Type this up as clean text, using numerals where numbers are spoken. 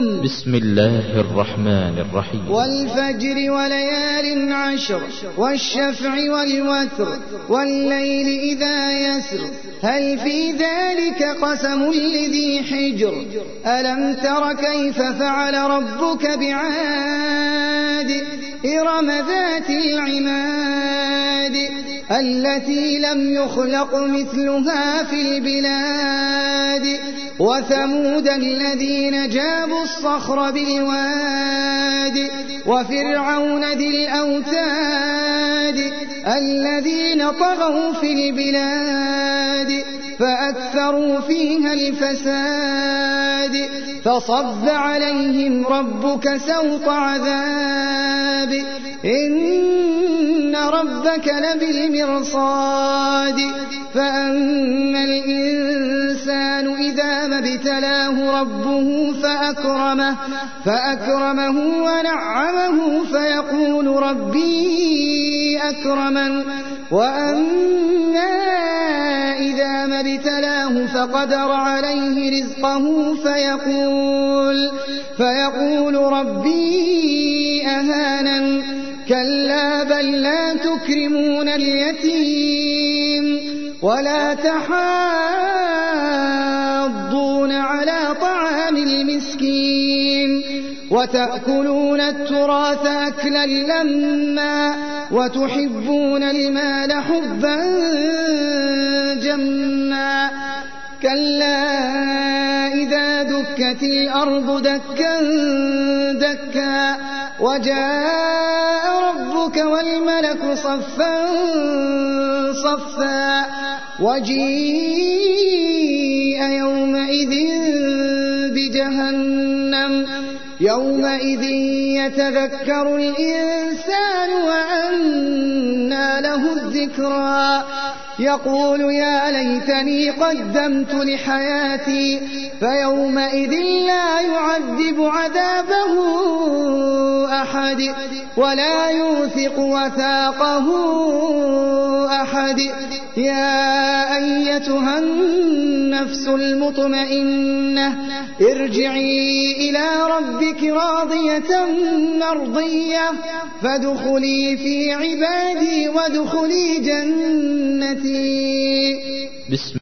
بسم الله الرحمن الرحيم. والفجر وليال عشر والشفع والوتر والليل إذا يسر هل في ذلك قسم لذي حجر ألم تر كيف فعل ربك بعاد إرم ذات العماد التي لم يخلق مثلها في البلاد وثمود الذين جابوا الصخر بالواد وفرعون ذي الأوتاد الذين طغوا في البلاد فأكثروا فيها الفساد فصب عليهم ربك سوط عذاب إن ربك لبالمرصاد فأما الإنسان إذا ما ابتلاه ربه فأكرمه ونعمه فيقول ربي أكرمن وأما إذا ما ابتلاه فقدر عليه رزقه فيقول ربي أهانن كلا بل لا تكرمون اليتيم ولا تحاضون على طعام المسكين وتأكلون التراث أكلا لما وتحبون المال حبا جما كلا إذا دكت الأرض دكا دكا وجاء ربك والملك صفا صفا وجيء يومئذ بجهنم يومئذ يتذكر الإنسان وأنى له الذكرى يقول يا ليتني قدمت لحياتي فيومئذ لا يعذب عذابه أحد ولا يوثق وثاقه أحد يا أيتها النفس المطمئنة ارجعي إلى ربك راضية مرضية فادخلي في عبادي وادخلي جنتي.